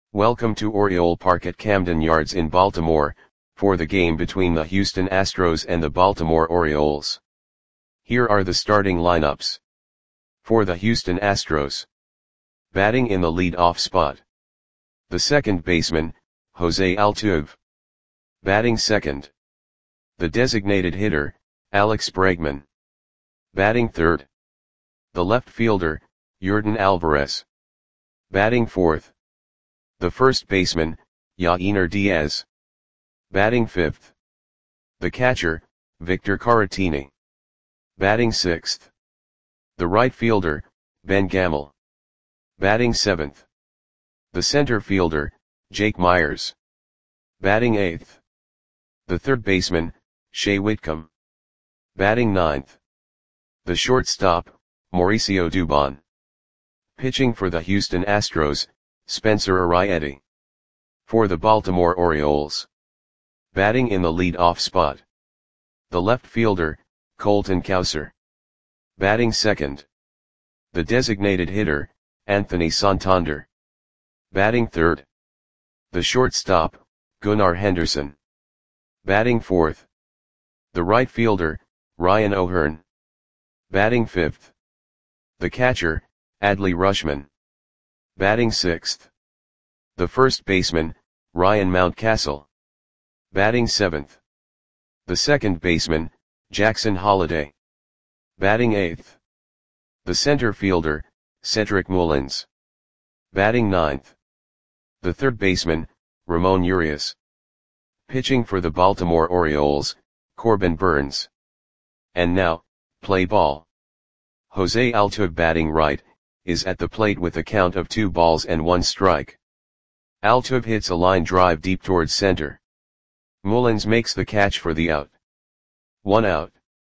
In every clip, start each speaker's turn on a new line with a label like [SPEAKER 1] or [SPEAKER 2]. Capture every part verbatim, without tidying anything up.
[SPEAKER 1] Welcome to Oriole Park at Camden Yards in Baltimore, for the game between the Houston Astros and the Baltimore Orioles. Here are the starting lineups. For the Houston Astros. Batting in the lead-off spot. The second baseman, Jose Altuve. Batting second. The designated hitter, Alex Bregman. Batting third. The left fielder, Yordan Alvarez. Batting fourth. The first baseman, Yainer Diaz. Batting fifth. The catcher, Victor Caratini. Batting sixth. The right fielder, Ben Gamel. Batting seventh. The center fielder, Jake Meyers. Batting eighth. The third baseman, Shea Whitcomb. Batting ninth. The shortstop, Mauricio Dubon. Pitching for the Houston Astros, Spencer Arrieta. For the Baltimore Orioles. Batting in the lead-off spot. The left fielder, Colton Cowser. Batting second. The designated hitter, Anthony Santander. Batting third. The shortstop, Gunnar Henderson. Batting fourth. The right fielder, Ryan O'Hearn. Batting fifth. The catcher, Adley Rutschman. Batting sixth. The first baseman, Ryan Mountcastle. Batting seventh. The second baseman, Jackson Holliday. Batting eighth. The center fielder, Cedric Mullins. Batting ninth. The third baseman, Ramon Urias. Pitching for the Baltimore Orioles, Corbin Burns. And now, play ball. Jose Altuve batting right, is at the plate with a count of two balls and one strike. Altuve hits a line drive deep towards center. Mullins makes the catch for the out. One out.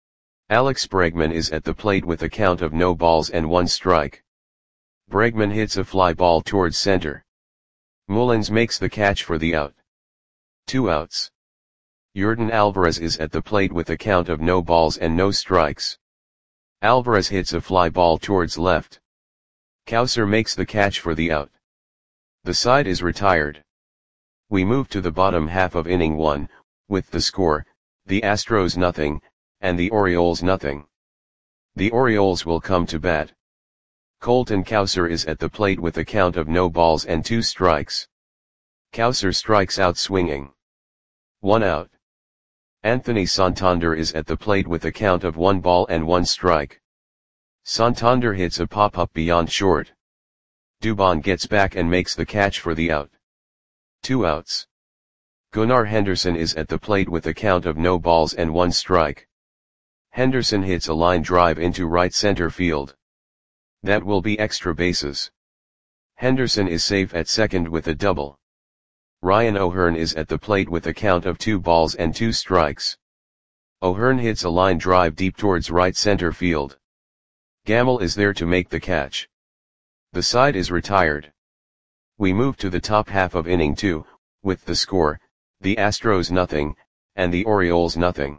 [SPEAKER 1] Alex Bregman is at the plate with a count of no balls and one strike. Bregman hits a fly ball towards center. Mullins makes the catch for the out. Two outs. Yordan Alvarez is at the plate with a count of no balls and no strikes. Alvarez hits a fly ball towards left. Cowser makes the catch for the out. The side is retired. We move to the bottom half of inning one, with the score, the Astros nothing, and the Orioles nothing. The Orioles will come to bat. Colton Cowser is at the plate with a count of no balls and two strikes. Cowser strikes out swinging. One out. Anthony Santander is at the plate with a count of one ball and one strike. Santander hits a pop-up beyond short. Dubon gets back and makes the catch for the out. Two outs. Gunnar Henderson is at the plate with a count of no balls and one strike. Henderson hits a line drive into right center field. That will be extra bases. Henderson is safe at second with a double. Ryan O'Hearn is at the plate with a count of two balls and two strikes. O'Hearn hits a line drive deep towards right center field. Gamel is there to make the catch. The side is retired. We move to the top half of inning two, with the score, the Astros nothing, and the Orioles nothing.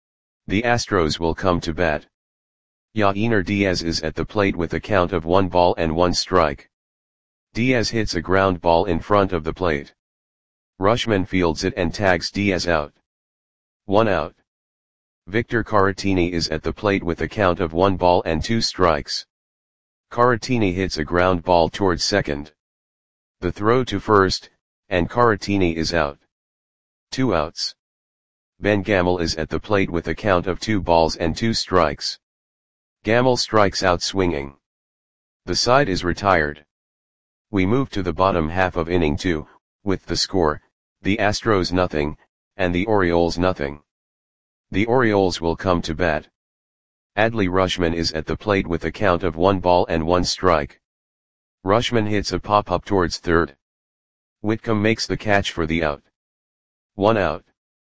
[SPEAKER 1] The Astros will come to bat. Yainer Diaz is at the plate with a count of one ball and one strike. Diaz hits a ground ball in front of the plate. Rutschman fields it and tags Diaz out. One out. Victor Caratini is at the plate with a count of one ball and two strikes. Caratini hits a ground ball towards second. The throw to first, and Caratini is out. Two outs. Ben Gamel is at the plate with a count of two balls and two strikes. Gamel strikes out swinging. The side is retired. We move to the bottom half of inning two, with the score, the Astros nothing, and the Orioles nothing. The Orioles will come to bat. Adley Rutschman is at the plate with a count of one ball and one strike. Rutschman hits a pop-up towards third. Whitcomb makes the catch for the out. One out.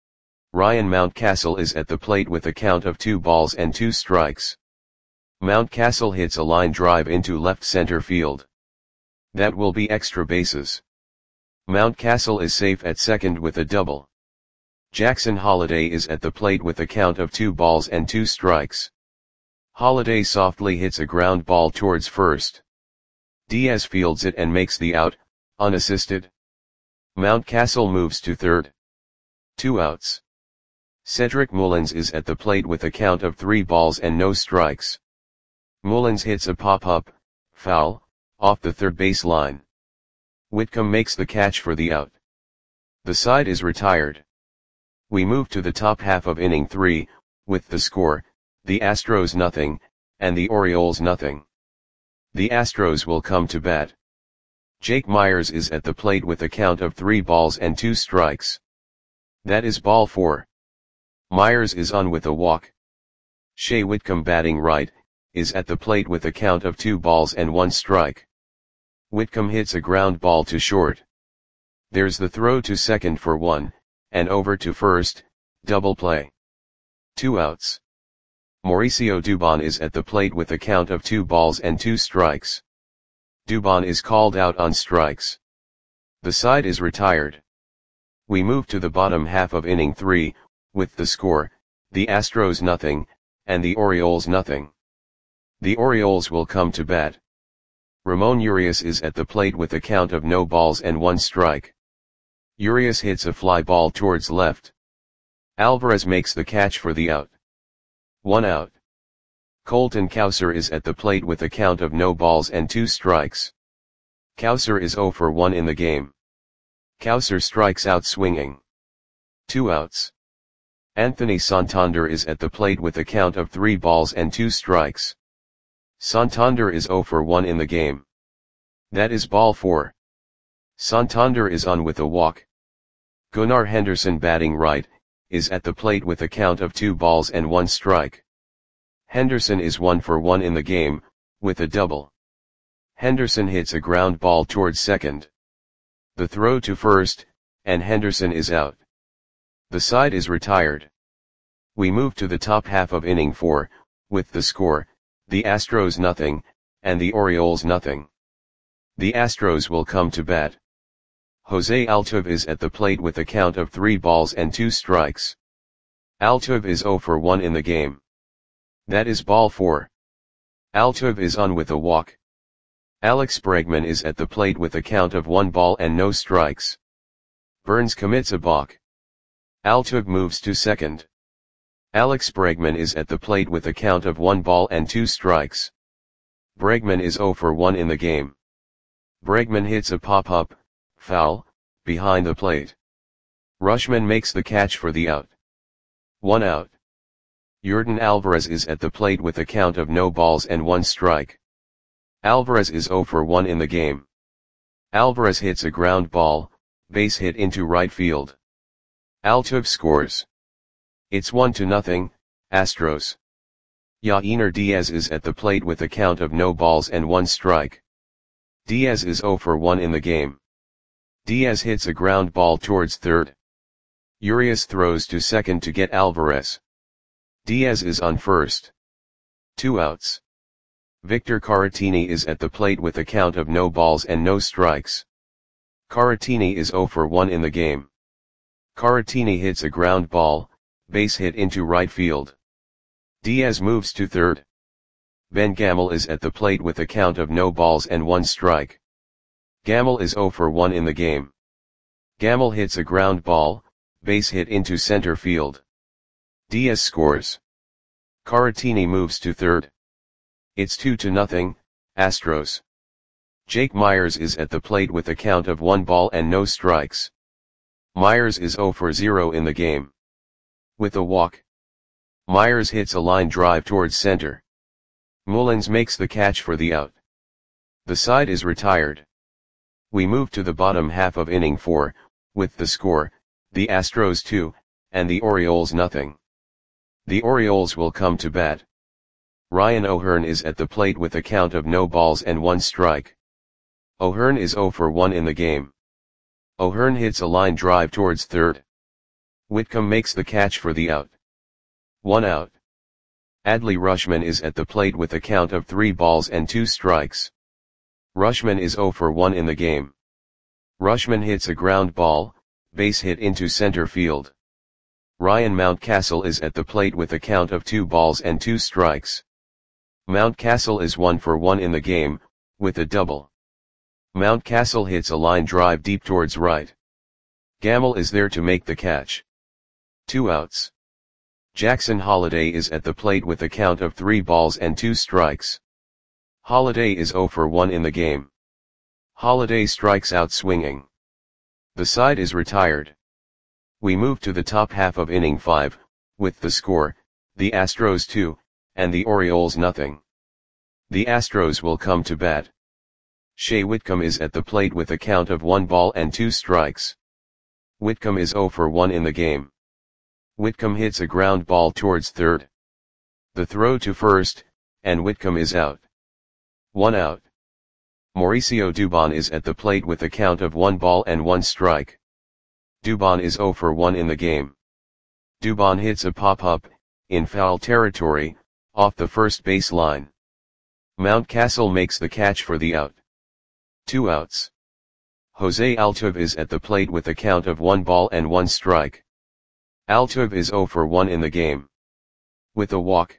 [SPEAKER 1] Ryan Mountcastle is at the plate with a count of two balls and two strikes. Mountcastle hits a line drive into left center field. That will be extra bases. Mountcastle is safe at second with a double. Jackson Holliday is at the plate with a count of two balls and two strikes. Holliday softly hits a ground ball towards first. Diaz fields it and makes the out, unassisted. Mountcastle moves to third. Two outs. Cedric Mullins is at the plate with a count of three balls and no strikes. Mullins hits a pop-up, foul, off the third base line. Whitcomb makes the catch for the out. The side is retired. We move to the top half of inning three, with the score, the Astros nothing, and the Orioles nothing. The Astros will come to bat. Jake Meyers is at the plate with a count of three balls and two strikes. That is ball four. Meyers is on with a walk. Shea Whitcomb, batting right, is at the plate with a count of two balls and one strike. Whitcomb hits a ground ball to short. There's the throw to second for one, and over to first, double play. Two outs. Mauricio Dubon is at the plate with a count of two balls and two strikes. Dubon is called out on strikes. The side is retired. We move to the bottom half of inning three, with the score, the Astros nothing, and the Orioles nothing. The Orioles will come to bat. Ramon Urias is at the plate with a count of no balls and one strike. Urias hits a fly ball towards left. Alvarez makes the catch for the out. One out. Colton Cowser is at the plate with a count of no balls and two strikes. Cowser is oh for one in the game. Cowser strikes out swinging. Two outs. Anthony Santander is at the plate with a count of three balls and two strikes. Santander is oh for one in the game. That is ball four. Santander is on with a walk. Gunnar Henderson, batting right, is at the plate with a count of two balls and one strike. Henderson is one for one in the game, with a double. Henderson hits a ground ball towards second. The throw to first, and Henderson is out. The side is retired. We move to the top half of inning four, with the score, the Astros nothing, and the Orioles nothing. The Astros will come to bat. Jose Altuve is at the plate with a count of three balls and two strikes. Altuve is oh for one in the game. That is ball four. Altuve is on with a walk. Alex Bregman is at the plate with a count of one ball and no strikes. Burns commits a balk. Altuve moves to second. Alex Bregman is at the plate with a count of one ball and two strikes. Bregman is oh for one in the game. Bregman hits a pop-up, foul, behind the plate. Rutschman makes the catch for the out. One out. Yordan Alvarez is at the plate with a count of no balls and one strike. Alvarez is oh for one in the game. Alvarez hits a ground ball, base hit into right field. Altuve scores. It's one to nothing, Astros. Yainer Diaz is at the plate with a count of no balls and one strike. Diaz is oh for one in the game. Diaz hits a ground ball towards third. Urias throws to second to get Alvarez. Diaz is on first. Two outs. Victor Caratini is at the plate with a count of no balls and no strikes. Caratini is oh for one in the game. Caratini hits a ground ball, base hit into right field. Diaz moves to third. Ben Gamel is at the plate with a count of no balls and one strike. Gamel is oh for one in the game. Gamel hits a ground ball, base hit into center field. Diaz scores. Caratini moves to third. It's two to nothing, Astros. Jake Meyers is at the plate with a count of one ball and no strikes. Meyers is oh for zero in the game. With a walk. Meyers hits a line drive towards center. Mullins makes the catch for the out. The side is retired. We move to the bottom half of inning four, with the score, the Astros two, and the Orioles nothing. The Orioles will come to bat. Ryan O'Hearn is at the plate with a count of no balls and one strike. O'Hearn is oh for one in the game. O'Hearn hits a line drive towards third. Whitcomb makes the catch for the out. One out. Adley Rutschman is at the plate with a count of three balls and two strikes. Rutschman is oh for one in the game. Rutschman hits a ground ball, base hit into center field. Ryan Mountcastle is at the plate with a count of two balls and two strikes. Mountcastle is one for one in the game, with a double. Mountcastle hits a line drive deep towards right. Gamble is there to make the catch. Two outs. Jackson Holliday is at the plate with a count of three balls and two strikes. Holliday is oh for one in the game. Holliday strikes out swinging. The side is retired. We move to the top half of inning five, with the score, the Astros two, and the Orioles nothing. The Astros will come to bat. Shea Whitcomb is at the plate with a count of one ball and two strikes. Whitcomb is oh for one in the game. Whitcomb hits a ground ball towards third. The throw to first, and Whitcomb is out. One out. Mauricio Dubon is at the plate with a count of one ball and one strike. Dubon is oh for one in the game. Dubon hits a pop-up, in foul territory, off the first base line. Mountcastle makes the catch for the out. Two outs. Jose Altuve is at the plate with a count of one ball and one strike. Altuve is oh for one in the game. With a walk.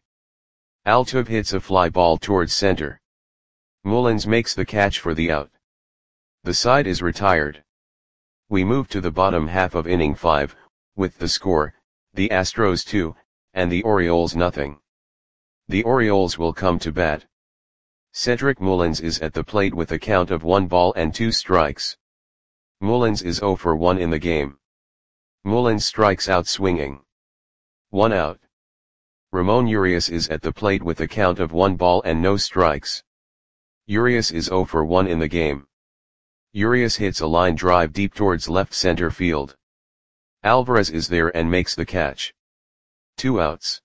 [SPEAKER 1] Altuve hits a fly ball towards center. Mullins makes the catch for the out. The side is retired. We move to the bottom half of inning five, with the score, the Astros two, and the Orioles nothing. The Orioles will come to bat. Cedric Mullins is at the plate with a count of one ball and two strikes. Mullins is oh for one in the game. Mullins strikes out swinging. One out. Ramon Urias is at the plate with a count of one ball and no strikes. Urias is oh for one in the game. Urias hits a line drive deep towards left center field. Alvarez is there and makes the catch. Two outs.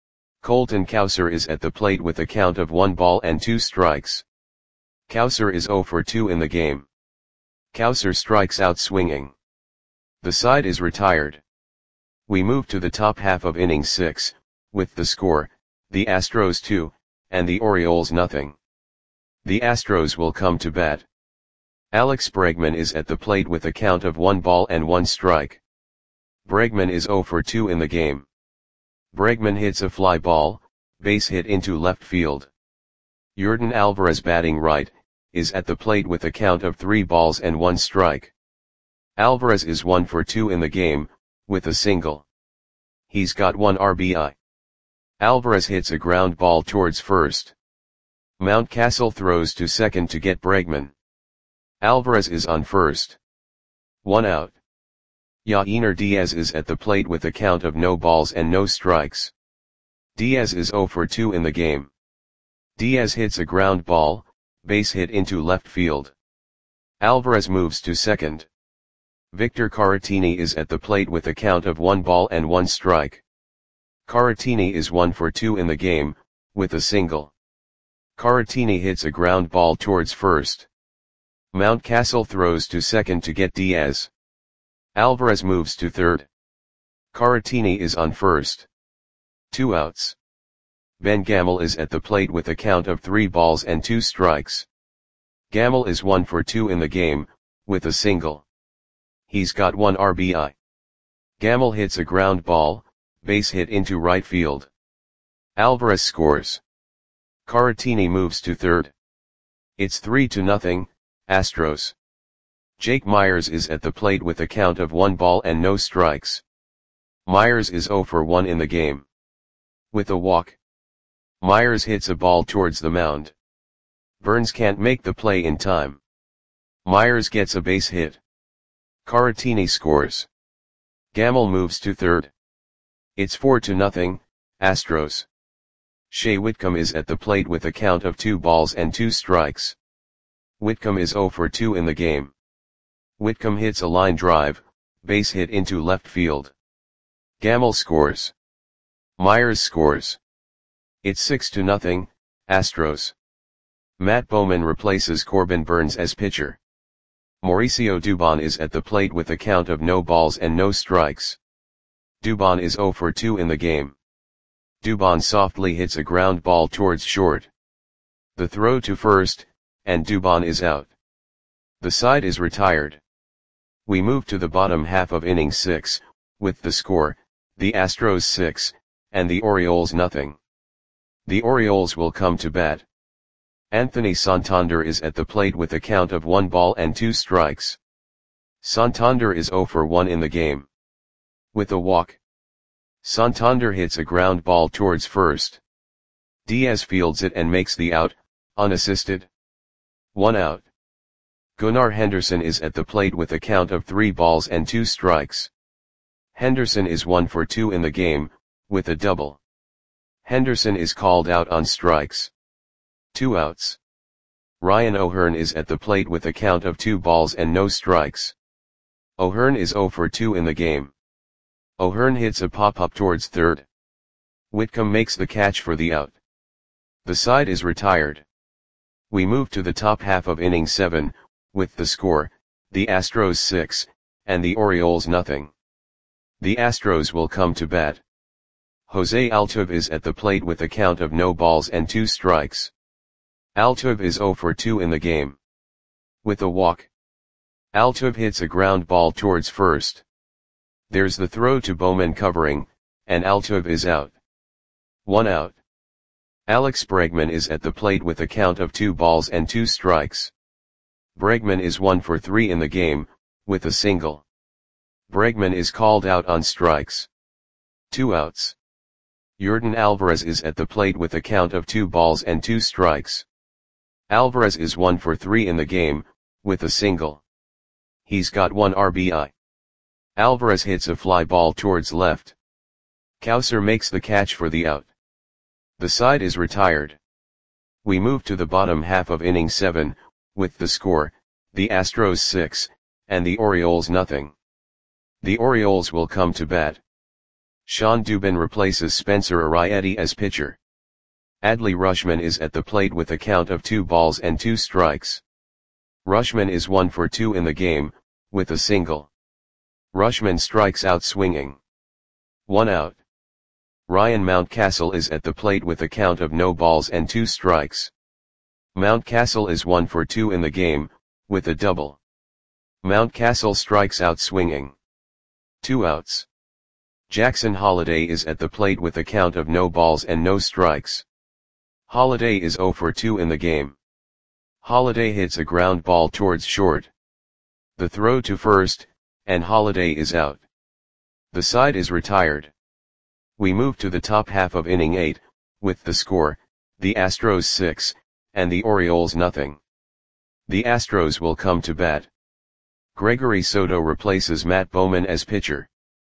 [SPEAKER 1] Colton Cowser is at the plate with a count of one ball and two strikes. Cowser is oh for two in the game. Cowser strikes out swinging. The side is retired. We move to the top half of inning six, with the score, the Astros two, and the Orioles nothing. The Astros will come to bat. Alex Bregman is at the plate with a count of one ball and one strike. Bregman is oh for two in the game. Bregman hits a fly ball, base hit into left field. Yordan Alvarez, batting right, is at the plate with a count of three balls and one strike. Alvarez is one for two in the game, with a single. He's got one R B I. Alvarez hits a ground ball towards first. Mountcastle throws to second to get Bregman. Alvarez is on first. One out. Yainer Diaz is at the plate with a count of no balls and no strikes. Diaz is oh for two in the game. Diaz hits a ground ball, base hit into left field. Alvarez moves to second. Victor Caratini is at the plate with a count of one ball and one strike. Caratini is one for two in the game, with a single. Caratini hits a ground ball towards first. Mountcastle throws to second to get Diaz. Alvarez moves to third. Caratini is on first. Two outs. Ben Gamel is at the plate with a count of three balls and two strikes. Gamel is one for two in the game, with a single. He's got one R B I. Gamel hits a ground ball, base hit into right field. Alvarez scores. Caratini moves to third. It's three to nothing, Astros. Jake Myers is at the plate with a count of one ball and no strikes. Myers is oh for one in the game. With a walk. Myers hits a ball towards the mound. Burns can't make the play in time. Myers gets a base hit. Caratini scores. Gamel moves to third. It's four to nothing, Astros. Shea Whitcomb is at the plate with a count of two balls and two strikes. Whitcomb is oh for two in the game. Whitcomb hits a line drive, base hit into left field. Gamel scores. Myers scores. It's six to nothing, Astros. Matt Bowman replaces Corbin Burns as pitcher. Mauricio Dubon is at the plate with a count of no balls and no strikes. Dubon is oh for two in the game. Dubon softly hits a ground ball towards short. The throw to first, and Dubon is out. The side is retired. We move to the bottom half of inning six, with the score, the Astros six, and the Orioles nothing. The Orioles will come to bat. Anthony Santander is at the plate with a count of one ball and two strikes. Santander is zero for one in the game. With a walk, Santander hits a ground ball towards first. Diaz fields it and makes the out, unassisted. One out. Gunnar Henderson is at the plate with a count of three balls and two strikes. Henderson is one for two in the game, with a double. Henderson is called out on strikes. Two outs. Ryan O'Hearn is at the plate with a count of two balls and no strikes. O'Hearn is zero for two in the game. O'Hearn hits a pop-up towards third. Whitcomb makes the catch for the out. The side is retired. We move to the top half of inning seven, with the score, the Astros six, and the Orioles nothing. The Astros will come to bat. Jose Altuve is at the plate with a count of no balls and two strikes. Altuve is zero for two in the game. With a walk, Altuve hits a ground ball towards first. There's the throw to Bowman covering, and Altuve is out. One out. Alex Bregman is at the plate with a count of two balls and two strikes. Bregman is one for three in the game, with a single. Bregman is called out on strikes. Two outs. Yordan Alvarez is at the plate with a count of two balls and two strikes. Alvarez is one for three in the game, with a single. He's got one R B I. Alvarez hits a fly ball towards left. Cowser makes the catch for the out. The side is retired. We move to the bottom half of inning seven, with the score, the Astros six, and the Orioles nothing. The Orioles will come to bat. Sean Dubin replaces Spencer Arrieta as pitcher. Adley Rutschman is at the plate with a count of two balls and two strikes. Rutschman is one for two in the game, with a single. Rutschman strikes out swinging. One out. Ryan Mountcastle is at the plate with a count of no balls and two strikes. Mountcastle is one for two in the game, with a double. Mountcastle strikes out swinging. Two outs. Jackson Holliday is at the plate with a count of no balls and no strikes. Holliday is zero for two in the game. Holliday hits a ground ball towards short. The throw to first, and Holliday is out. The side is retired. We move to the top half of inning eight, with the score, the Astros six, and the Orioles nothing. The Astros will come to bat. Gregory Soto replaces Matt Bowman as pitcher.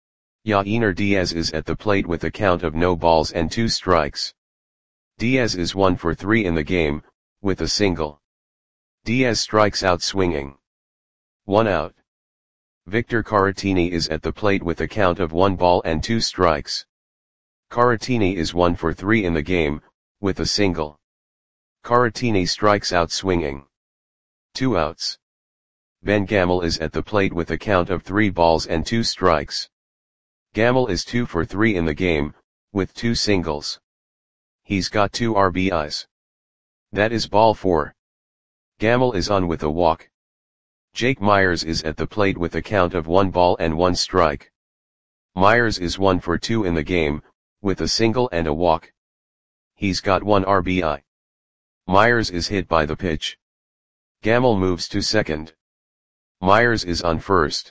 [SPEAKER 1] Yainer Diaz is at the plate with a count of no balls and two strikes. Diaz is one for three in the game, with a single. Diaz strikes out swinging. One out. Victor Caratini is at the plate with a count of one ball and two strikes. Caratini is one for three in the game, with a single. Caratini strikes out swinging. Two outs. Ben Gamel is at the plate with a count of three balls and two strikes. Gamel is two for three in the game, with two singles. He's got two R B Is. That is ball four. Gamel is on with a walk. Jake Myers is at the plate with a count of one ball and one strike. Myers is one for two in the game, with a single and a walk. He's got one R B I. Myers is hit by the pitch. Gamel moves to second. Myers is on first.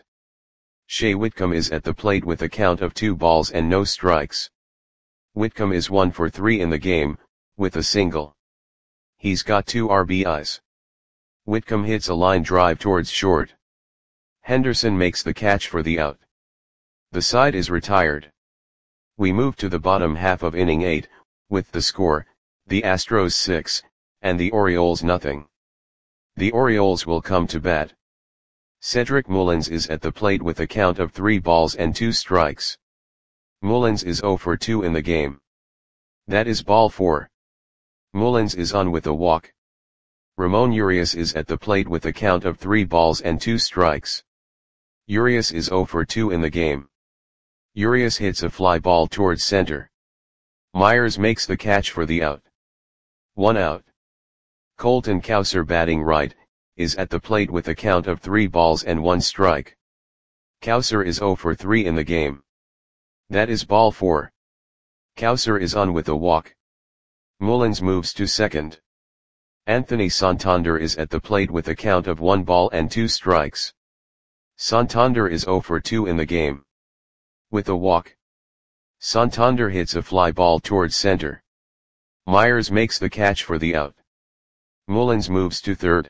[SPEAKER 1] Shea Whitcomb is at the plate with a count of two balls and no strikes. Whitcomb is one for three in the game, with a single. He's got two R B Is. Whitcomb hits a line drive towards short. Henderson makes the catch for the out. The side is retired. We move to the bottom half of inning eight, with the score, the Astros six, and the Orioles nothing. The Orioles will come to bat. Cedric Mullins is at the plate with a count of three balls and two strikes. Mullins is zero for two in the game. That is ball four. Mullins is on with a walk. Ramon Urias is at the plate with a count of three balls and two strikes. Urias is zero for two in the game. Urias hits a fly ball towards center. Myers makes the catch for the out. One out. Colton Cowser, batting right, is at the plate with a count of three balls and one strike. Cowser is zero for three in the game. That is ball four. Cowser is on with a walk. Mullins moves to second. Anthony Santander is at the plate with a count of one ball and two strikes. Santander is zero for two in the game. With a walk, Santander hits a fly ball towards center. Myers makes the catch for the out. Mullins moves to third.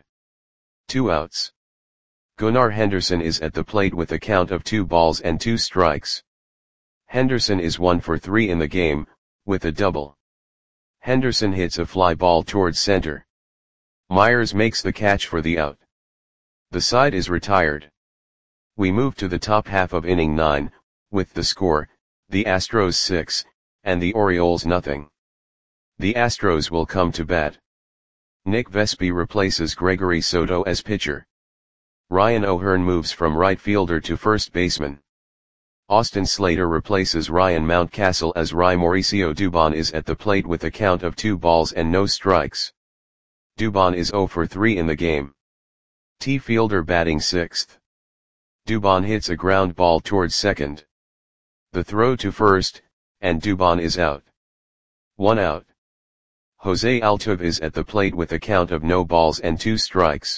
[SPEAKER 1] Two outs. Gunnar Henderson is at the plate with a count of two balls and two strikes. Henderson is one for three in the game, with a double. Henderson hits a fly ball towards center. Myers makes the catch for the out. The side is retired. We move to the top half of inning nine, with the score, the Astros six, and the Orioles nothing. The Astros will come to bat. Nick Vespi replaces Gregory Soto as pitcher. Ryan O'Hearn moves from right fielder to first baseman. Austin Slater replaces Ryan Mountcastle as Ry Mauricio Dubon is at the plate with a count of two balls and no strikes. Dubon is zero for three in the game. T. Fielder batting sixth. Dubon hits a ground ball towards second. The throw to first, and Dubon is out. One out. Jose Altuve is at the plate with a count of no balls and two strikes.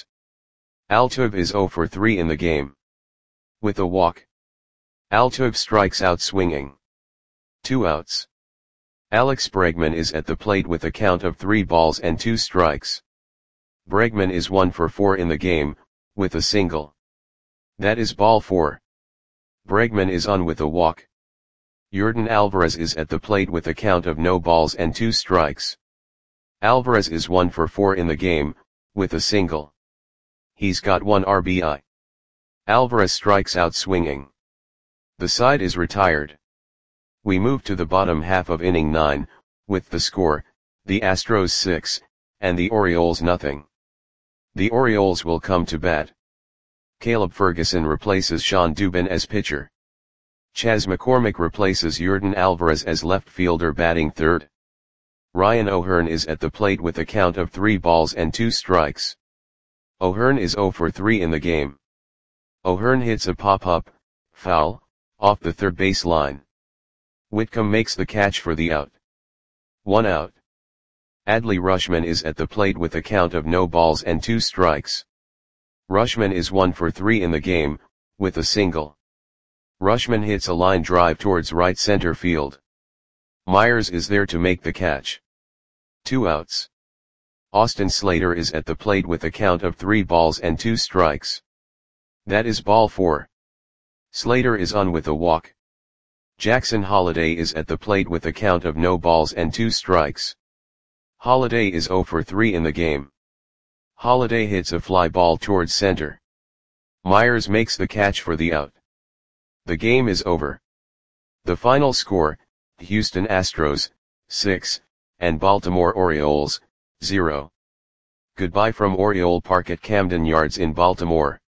[SPEAKER 1] Altuve is zero for three in the game. With a walk, Altuve strikes out swinging. Two outs. Alex Bregman is at the plate with a count of three balls and two strikes. Bregman is one for four in the game, with a single. That is ball four. Bregman is on with a walk. Yordan Alvarez is at the plate with a count of no balls and two strikes. Alvarez is one for four in the game, with a single. He's got one R B I. Alvarez strikes out swinging. The side is retired. We move to the bottom half of inning nine, with the score, the Astros six, and the Orioles nothing. The Orioles will come to bat. Caleb Ferguson replaces Sean Dubin as pitcher. Chas McCormick replaces Yordan Alvarez as left fielder batting third. Ryan O'Hearn is at the plate with a count of three balls and two strikes. O'Hearn is zero for three in the game. O'Hearn hits a pop-up, foul, off the third base line. Whitcomb makes the catch for the out. One out. Adley Rutschman is at the plate with a count of no balls and two strikes. Rutschman is one for three in the game, with a single. Rutschman hits a line drive towards right center field. Myers is there to make the catch. Two outs. Austin Slater is at the plate with a count of three balls and two strikes. That is ball four. Slater is on with a walk. Jackson Holliday is at the plate with a count of no balls and two strikes. Holliday is zero for three in the game. Holliday hits a fly ball towards center. Myers makes the catch for the out. The game is over. The final score, Houston Astros, six, and Baltimore Orioles, zero. Goodbye from Oriole Park at Camden Yards in Baltimore.